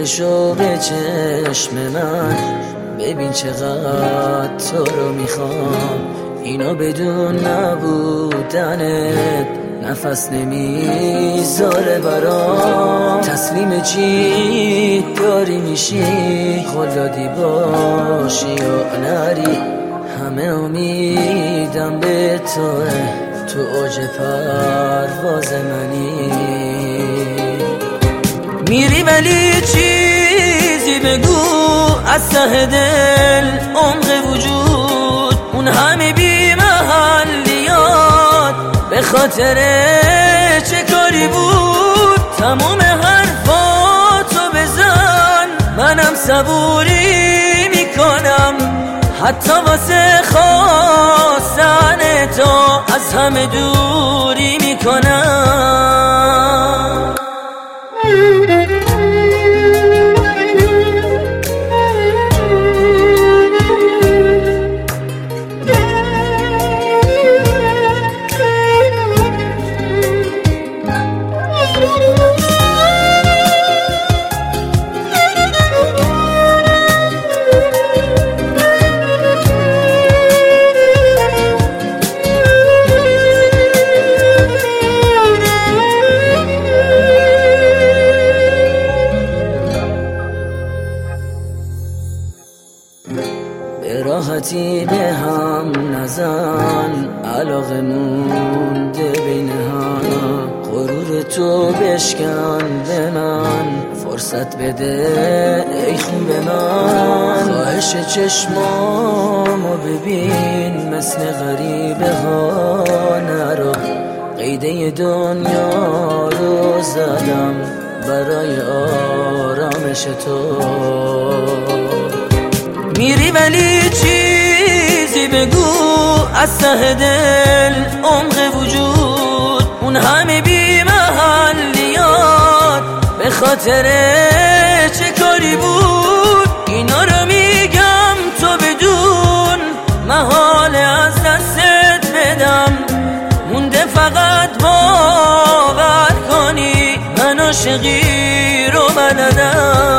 بشو به چشم من، ببین چقدر تو رو میخوام. اینا بدون نبودنت نفس نمیذاره برام. تسلیم چی داری میشی، خلادی باشی یا نری، همه امیدم به توه، تو اوج پرواز منی. میری ولی چیزی بگو از ته دل، عمق وجود اون همه بی محلیات، به خاطر چه کاری بود تموم حرفاتو بزن. منم صبوری میکنم حتی واسه خواستن تو، از همه دوری میکنم. به راحتی به هم نزن، علاقه مونده بین هم. غرور تو بشکن به من، فرصت بده ای خون به من. خواهش چشمامو ببین، مثل غریبه ها نرو. قیده دنیا رو زدم برای آرامش تو. میری ولی چیزی بگو از ته دل، عمق وجود اون همه بی محلیات، به خاطر چه کاری بود اینا رو میگم تو بدون. محاله از دستت بدم، مونده فقط باور کنی من عاشقی رو بلدم.